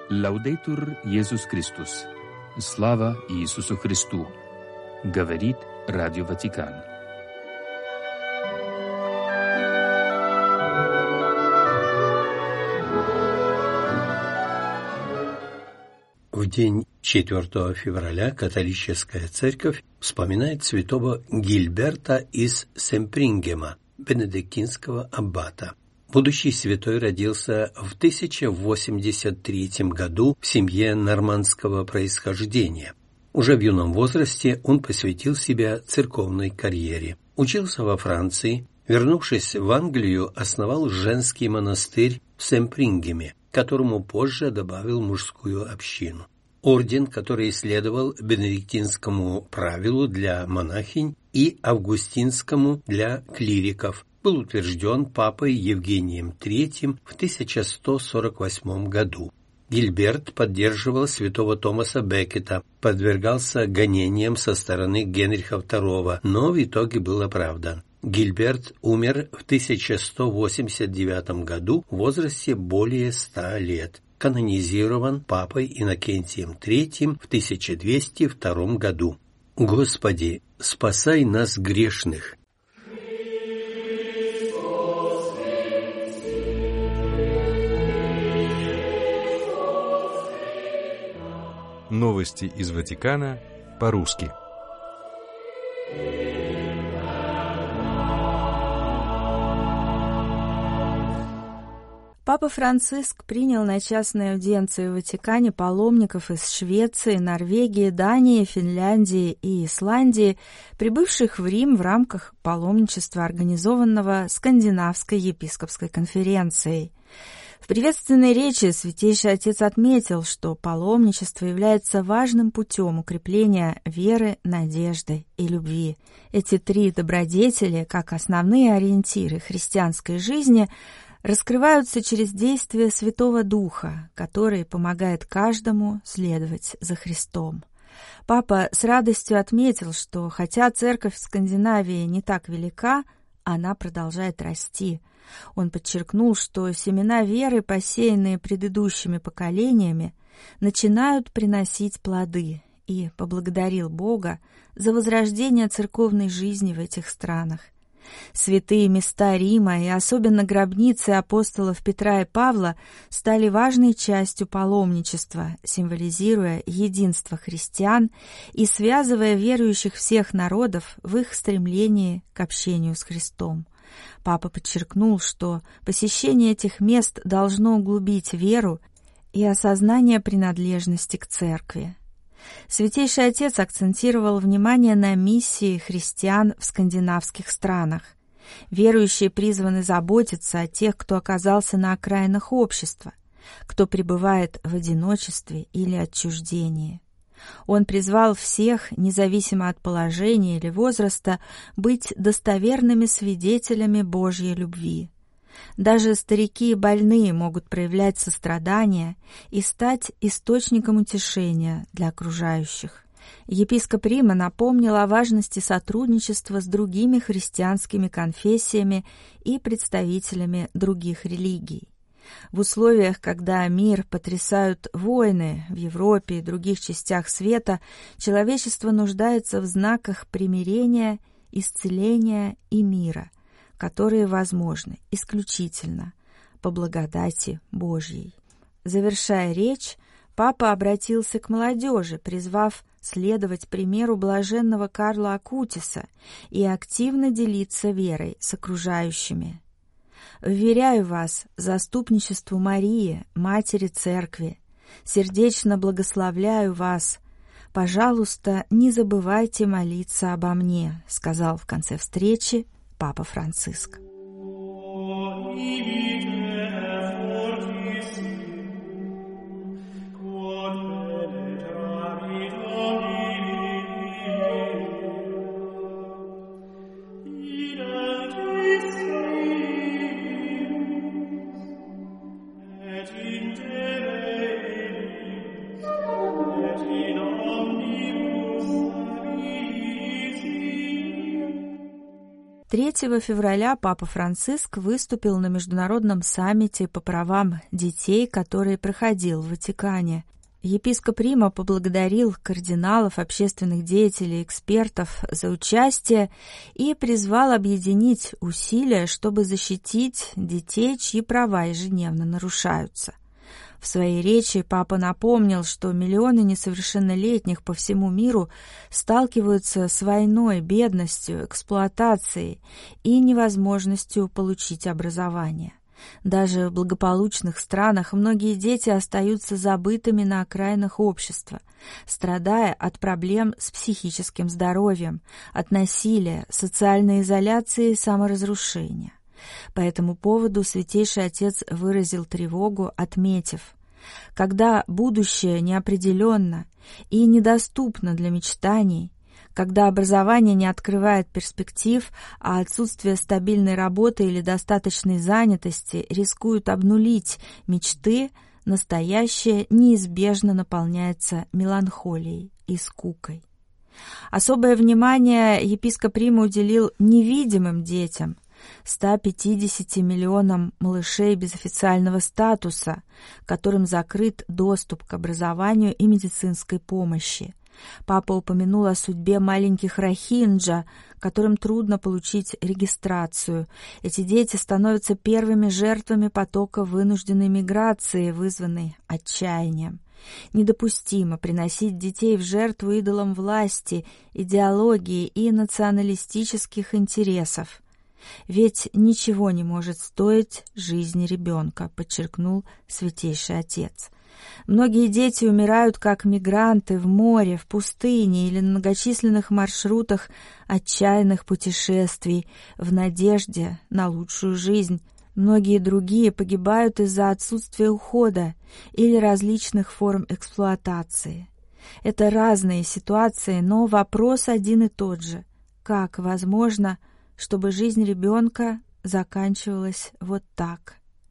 Лаудейтур Иисус Христос. Слава Иисусу Христу. Говорит Радио Ватикан. В день 4 февраля католическая церковь вспоминает святого Гильберта из Семпрингема, бенедиктинского аббата. Будущий святой родился в 1083 году в семье нормандского происхождения. Уже в юном возрасте он посвятил себя церковной карьере. Учился во Франции, вернувшись в Англию, основал женский монастырь в Семпрингеме, которому позже добавил мужскую общину. Орден, который следовал бенедиктинскому правилу для монахинь и августинскому для клириков, был утвержден папой Евгением III в 1148 году. Гильберт поддерживал святого Томаса Беккета, подвергался гонениям со стороны Генриха II, но в итоге был оправдан. Гильберт умер в 1189 году в возрасте более 100 лет. Канонизирован папой Иннокентием III в 1202 году. Господи, спасай нас грешных! Новости из Ватикана по-русски. Папа Франциск принял на частной аудиенции в Ватикане паломников из Швеции, Норвегии, Дании, Финляндии и Исландии, прибывших в Рим в рамках паломничества, организованного Скандинавской епископской конференцией. В приветственной речи Святейший Отец отметил, что паломничество является важным путем укрепления веры, надежды и любви. Эти три добродетели, как основные ориентиры христианской жизни, раскрываются через действие Святого Духа, который помогает каждому следовать за Христом. Папа с радостью отметил, что хотя церковь в Скандинавии не так велика, она продолжает расти. Он подчеркнул, что семена веры, посеянные предыдущими поколениями, начинают приносить плоды, и поблагодарил Бога за возрождение церковной жизни в этих странах. Святые места Рима и особенно гробницы апостолов Петра и Павла стали важной частью паломничества, символизируя единство христиан и связывая верующих всех народов в их стремлении к общению с Христом. Папа подчеркнул, что посещение этих мест должно углубить веру и осознание принадлежности к церкви. Святейший Отец акцентировал внимание на миссии христиан в скандинавских странах. Верующие призваны заботиться о тех, кто оказался на окраинах общества, кто пребывает в одиночестве или отчуждении. Он призвал всех, независимо от положения или возраста, быть достоверными свидетелями Божьей любви. Даже старики и больные могут проявлять сострадание и стать источником утешения для окружающих. Епископ Рима напомнил о важности сотрудничества с другими христианскими конфессиями и представителями других религий. В условиях, когда мир потрясают войны в Европе и других частях света, человечество нуждается в знаках примирения, исцеления и мира, которые возможны исключительно по благодати Божьей. Завершая речь, папа обратился к молодежи, призвав следовать примеру блаженного Карла Акутиса и активно делиться верой с окружающими. «Вверяю вас заступничеству Марии, Матери Церкви. Сердечно благословляю вас. Пожалуйста, не забывайте молиться обо мне», — сказал в конце встречи Папа Франциск. 3 февраля Папа Франциск выступил на Международном саммите по правам детей, который проходил в Ватикане. Епископ Рима поблагодарил кардиналов, общественных деятелей, экспертов за участие и призвал объединить усилия, чтобы защитить детей, чьи права ежедневно нарушаются. В своей речи Папа напомнил, что миллионы несовершеннолетних по всему миру сталкиваются с войной, бедностью, эксплуатацией и невозможностью получить образование. Даже в благополучных странах многие дети остаются забытыми на окраинах общества, страдая от проблем с психическим здоровьем, от насилия, социальной изоляции и саморазрушения. По этому поводу Святейший Отец выразил тревогу, отметив: когда будущее неопределенно и недоступно для мечтаний, когда образование не открывает перспектив, а отсутствие стабильной работы или достаточной занятости рискуют обнулить мечты, настоящее неизбежно наполняется меланхолией и скукой. Особое внимание епископ Рима уделил невидимым детям, 150 миллионам малышей без официального статуса, которым закрыт доступ к образованию и медицинской помощи. Папа упомянул о судьбе маленьких рохинджа, которым трудно получить регистрацию. Эти дети становятся первыми жертвами потока вынужденной миграции, вызванной отчаянием. Недопустимо приносить детей в жертву идолам власти, идеологии и националистических интересов. Ведь ничего не может стоить жизни ребенка, подчеркнул Святейший Отец. Многие дети умирают как мигранты в море, в пустыне или на многочисленных маршрутах отчаянных путешествий в надежде на лучшую жизнь. Многие другие погибают из-за отсутствия ухода или различных форм эксплуатации. Это разные ситуации, но вопрос один и тот же. Как возможно, чтобы жизнь ребенка заканчивалась вот так?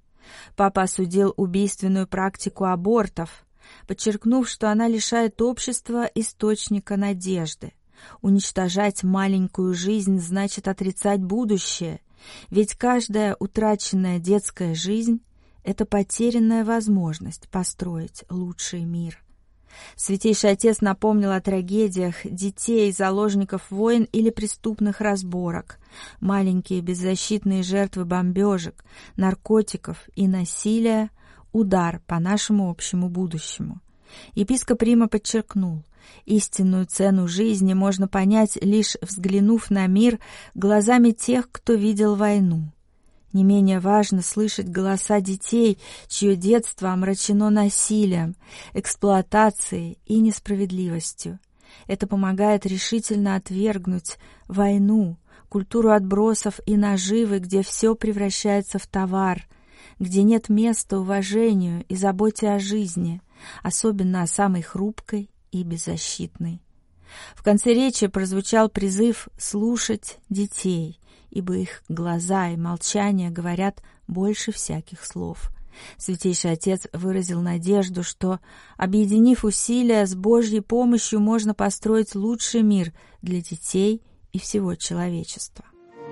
Папа осудил убийственную практику абортов, подчеркнув, что она лишает общества источника надежды. Уничтожать маленькую жизнь значит отрицать будущее, ведь каждая утраченная детская жизнь – это потерянная возможность построить лучший мир. Святейший Отец напомнил о трагедиях детей, заложников войн или преступных разборок, маленькие беззащитные жертвы бомбежек, наркотиков и насилия – удар по нашему общему будущему. Епископ Рима подчеркнул: истинную цену жизни можно понять, лишь взглянув на мир глазами тех, кто видел войну. Не менее важно слышать голоса детей, чье детство омрачено насилием, эксплуатацией и несправедливостью. Это помогает решительно отвергнуть войну, культуру отбросов и наживы, где все превращается в товар, где нет места уважению и заботе о жизни, особенно о самой хрупкой и беззащитной. В конце речи прозвучал призыв слушать детей, ибо их глаза и молчание говорят больше всяких слов. Святейший Отец выразил надежду, что, объединив усилия, с Божьей помощью можно построить лучший мир для детей и всего человечества.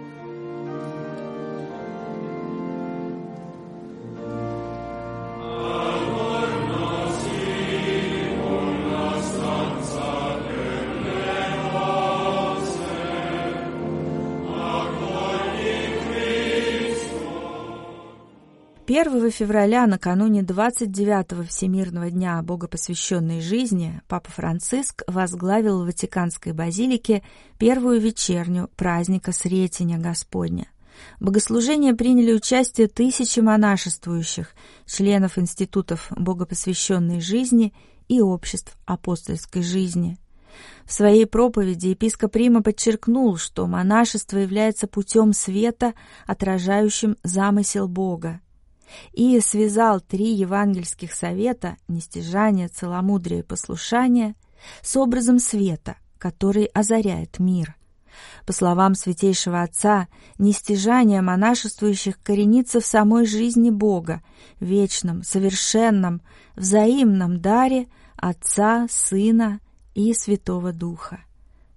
«1 февраля, накануне 29-го Всемирного дня богопосвященной жизни, Папа Франциск возглавил в Ватиканской базилике первую вечерню праздника Сретения Господня. В богослужении приняли участие тысячи монашествующих, членов институтов богопосвященной жизни и обществ апостольской жизни. В своей проповеди епископ Рима подчеркнул, что монашество является путем света, отражающим замысел Бога, и связал 3 евангельских совета – нестяжание, целомудрие и послушание – с образом света, который озаряет мир. По словам Святейшего Отца, нестяжание монашествующих коренится в самой жизни Бога, вечном, совершенном, взаимном даре Отца, Сына и Святого Духа.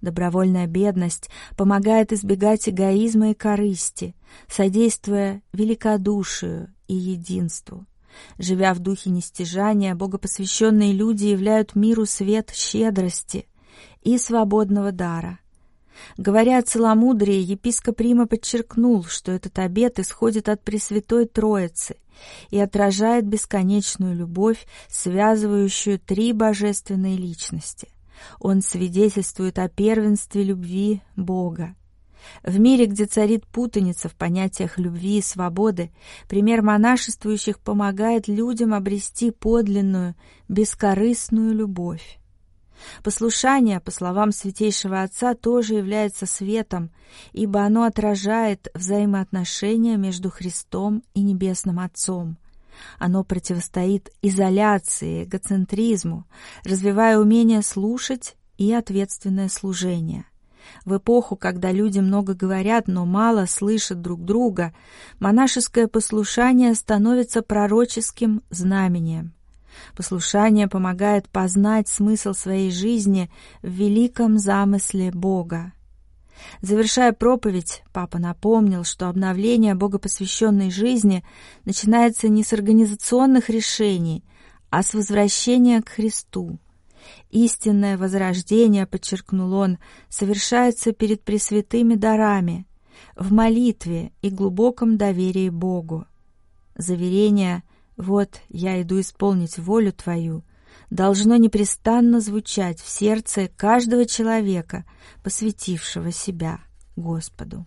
Добровольная бедность помогает избегать эгоизма и корысти, содействуя великодушию и единству. Живя в духе нестяжания, богопосвященные люди являют миру свет щедрости и свободного дара. Говоря о целомудрии, епископ Рима подчеркнул, что этот обет исходит от Пресвятой Троицы и отражает бесконечную любовь, связывающую три божественные личности. Он свидетельствует о первенстве любви Бога. В мире, где царит путаница в понятиях любви и свободы, пример монашествующих помогает людям обрести подлинную, бескорыстную любовь. Послушание, по словам Святейшего Отца, тоже является светом, ибо оно отражает взаимоотношения между Христом и Небесным Отцом. Оно противостоит изоляции, эгоцентризму, развивая умение слушать и ответственное служение. В эпоху, когда люди много говорят, но мало слышат друг друга, монашеское послушание становится пророческим знамением. Послушание помогает познать смысл своей жизни в великом замысле Бога. Завершая проповедь, папа напомнил, что обновление богопосвященной жизни начинается не с организационных решений, а с возвращения к Христу. Истинное возрождение, подчеркнул он, совершается перед пресвятыми дарами, в молитве и глубоком доверии Богу. Заверение «Вот я иду исполнить волю Твою» должно непрестанно звучать в сердце каждого человека, посвятившего себя Господу.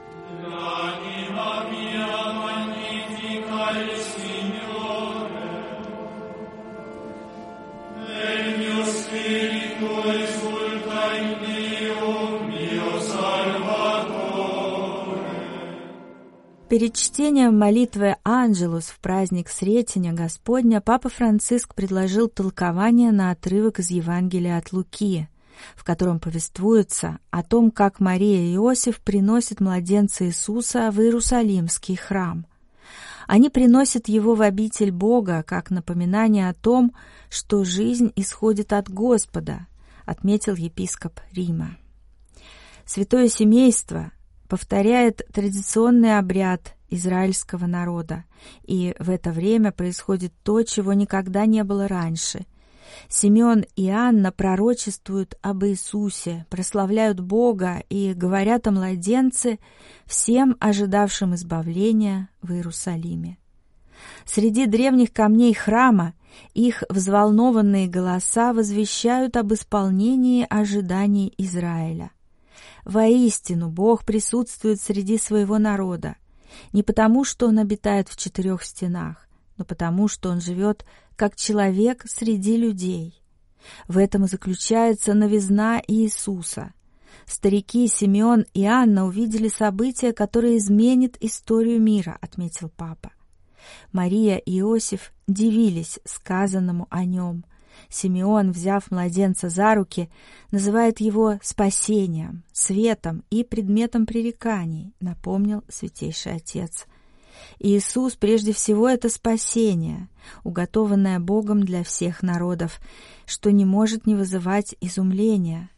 Перед чтением молитвы «Анджелус» в праздник Сретения Господня папа Франциск предложил толкование на отрывок из Евангелия от Луки, в котором повествуется о том, как Мария и Иосиф приносят младенца Иисуса в Иерусалимский храм. Они приносят его в обитель Бога, как напоминание о том, что жизнь исходит от Господа, отметил епископ Рима. Святое семейство повторяет традиционный обряд израильского народа, и в это время происходит то, чего никогда не было раньше. Симеон и Анна пророчествуют об Иисусе, прославляют Бога и говорят о младенце всем ожидавшим избавления в Иерусалиме. Среди древних камней храма их взволнованные голоса возвещают об исполнении ожиданий Израиля. Воистину, Бог присутствует среди своего народа, не потому, что Он обитает в четырех стенах, но потому, что Он живет как человек среди людей. В этом и заключается новизна Иисуса. Старики Симеон и Анна увидели событие, которое изменит историю мира, отметил папа. Мария и Иосиф дивились сказанному о нем. Симеон, взяв младенца за руки, называет его спасением, светом и предметом пререканий, напомнил Святейший Отец. Иисус прежде всего это спасение, уготованное Богом для всех народов, что не может не вызывать изумления.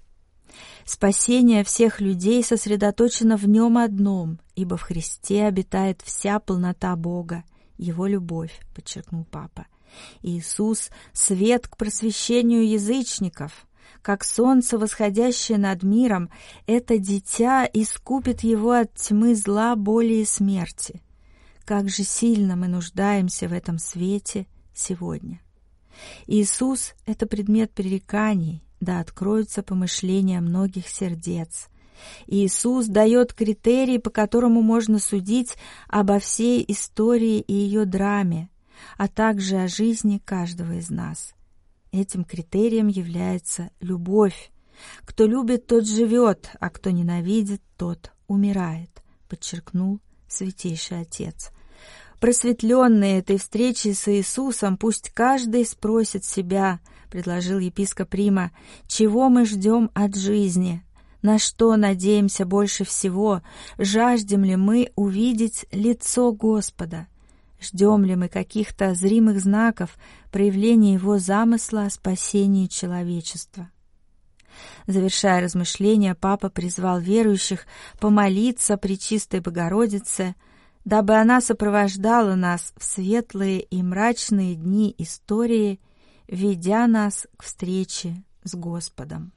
Спасение всех людей сосредоточено в Нем одном, ибо в Христе обитает вся полнота Бога, Его любовь, подчеркнул папа. Иисус — свет к просвещению язычников. Как солнце, восходящее над миром, это дитя искупит его от тьмы зла, боли и смерти. Как же сильно мы нуждаемся в этом свете сегодня. Иисус — это предмет пререканий, да откроются помышления многих сердец. Иисус дает критерии, по которому можно судить обо всей истории и ее драме, а также о жизни каждого из нас. Этим критерием является любовь. Кто любит, тот живет, а кто ненавидит, тот умирает, подчеркнул Святейший Отец. Просветленные этой встречей с Иисусом, пусть каждый спросит себя, предложил епископ Рима, чего мы ждем от жизни, на что надеемся больше всего, жаждем ли мы увидеть лицо Господа. Ждем ли мы каких-то зримых знаков проявления Его замысла о спасении человечества? Завершая размышления, Папа призвал верующих помолиться Пречистой Богородице, дабы она сопровождала нас в светлые и мрачные дни истории, ведя нас к встрече с Господом.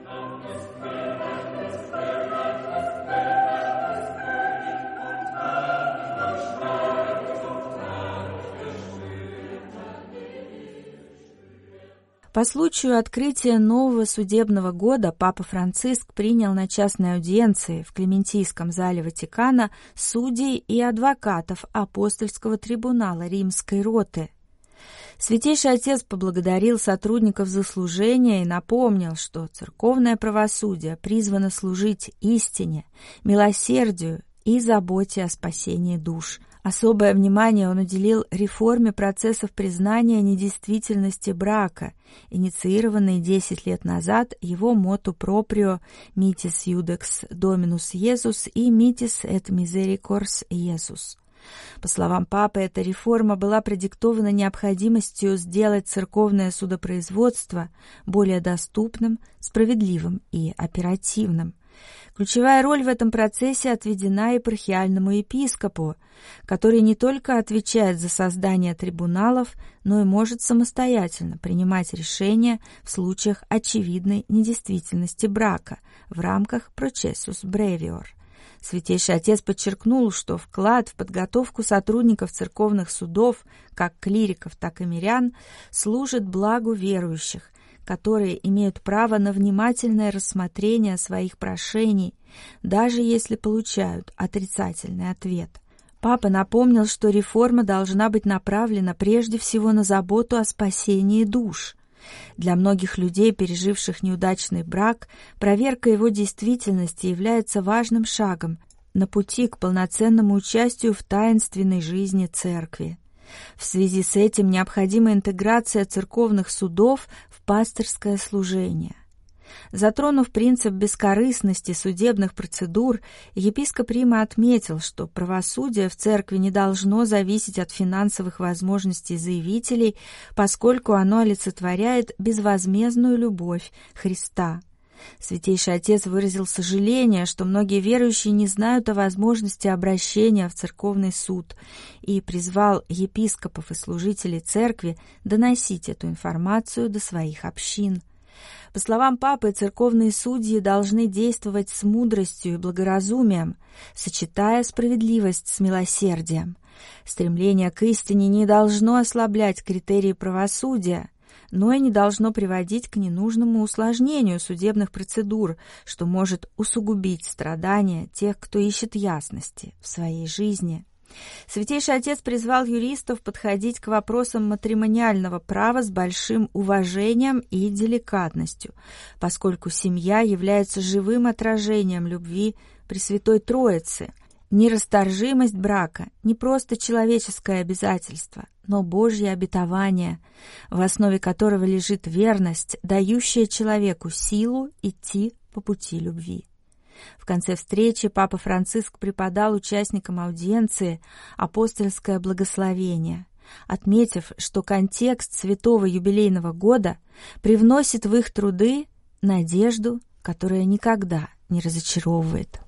По случаю открытия нового судебного года Папа Франциск принял на частной аудиенции в Клементийском зале Ватикана судей и адвокатов апостольского трибунала Римской роты. Святейший Отец поблагодарил сотрудников за служение и напомнил, что церковное правосудие призвано служить истине, милосердию и заботе о спасении душ. Особое внимание он уделил реформе процессов признания недействительности брака, инициированной 10 лет назад его моту проприо «Mitis Judex Dominus Jesus» и «Mitis et Misericors Jesus». По словам Папы, эта реформа была продиктована необходимостью сделать церковное судопроизводство более доступным, справедливым и оперативным. Ключевая роль в этом процессе отведена епархиальному епископу, который не только отвечает за создание трибуналов, но и может самостоятельно принимать решения в случаях очевидной недействительности брака в рамках processus brevior. Святейший Отец подчеркнул, что вклад в подготовку сотрудников церковных судов, как клириков, так и мирян, служит благу верующих, которые имеют право на внимательное рассмотрение своих прошений, даже если получают отрицательный ответ. Папа напомнил, что реформа должна быть направлена прежде всего на заботу о спасении душ. Для многих людей, переживших неудачный брак, проверка его действительности является важным шагом на пути к полноценному участию в таинственной жизни Церкви. В связи с этим необходима интеграция церковных судов в пасторское служение. Затронув принцип бескорыстности судебных процедур, епископ Рима отметил, что правосудие в церкви не должно зависеть от финансовых возможностей заявителей, поскольку оно олицетворяет безвозмездную любовь Христа. Святейший Отец выразил сожаление, что многие верующие не знают о возможности обращения в церковный суд, и призвал епископов и служителей церкви доносить эту информацию до своих общин. По словам Папы, церковные судьи должны действовать с мудростью и благоразумием, сочетая справедливость с милосердием. Стремление к истине не должно ослаблять критерии правосудия, но и не должно приводить к ненужному усложнению судебных процедур, что может усугубить страдания тех, кто ищет ясности в своей жизни. Святейший Отец призвал юристов подходить к вопросам матримониального права с большим уважением и деликатностью, поскольку семья является живым отражением любви Пресвятой Троицы. Нерасторжимость брака не просто человеческое обязательство, но Божье обетование, в основе которого лежит верность, дающая человеку силу идти по пути любви. В конце встречи Папа Франциск преподал участникам аудиенции апостольское благословение, отметив, что контекст святого юбилейного года привносит в их труды надежду, которая никогда не разочаровывает.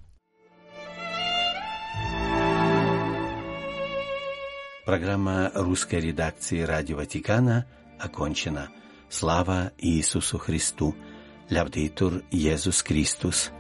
Программа русской редакции Радио Ватикана окончена. Слава Иисусу Христу! Лявдитур Иисус Христос!